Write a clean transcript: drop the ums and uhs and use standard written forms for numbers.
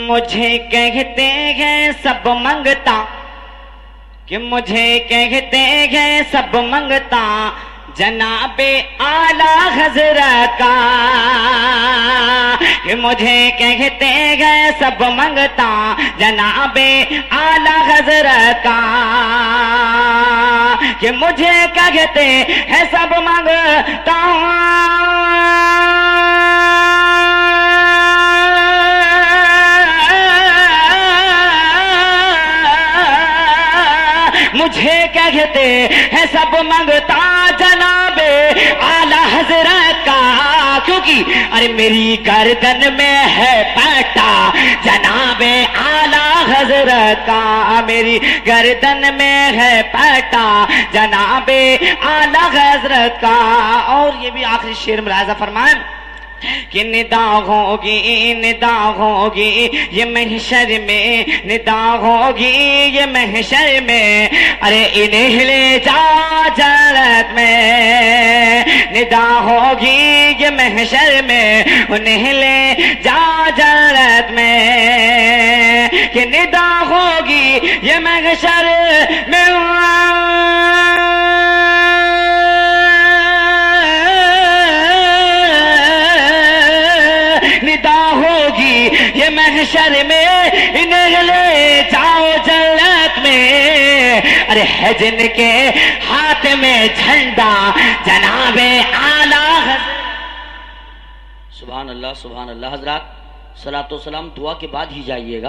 मुझे कहते हैं सब मंगता, कि मुझे कहते हैं सब मंगता, जनाबे आला हजरत का। कि मुझे कहते हैं सब मंगता, जनाबे आला हजरत का। कि मुझे कहते हैं सब मंगता, मुझे कहते हैं सब मंगता, जनाबे आला हजरत का। क्योंकि अरे मेरी गर्दन में है पाटा, जनाबे आला हजरत का। मेरी गर्दन में है पाटा, जनाबे आला हजरत का। और ये भी आखिरी शेर में राजा फरमान कि निदा होगी, निदा होगी ये महशर में, निदा होगी ये महशर में, अरे इन्हें ले जा जन्नत में। निदा होगी ये महशर में, उन्हें ले जा जन्नत में। कि निदा होगी ये महशर में, ये महशर में, इन्हें ले जाओ जन्नत में। अरे है जिनके हाथ में झंडा, जनाबे आला हज़रत। सुभान अल्लाह, सुभान अल्लाह। हजरात सलातो सलाम दुआ के बाद ही जाइएगा।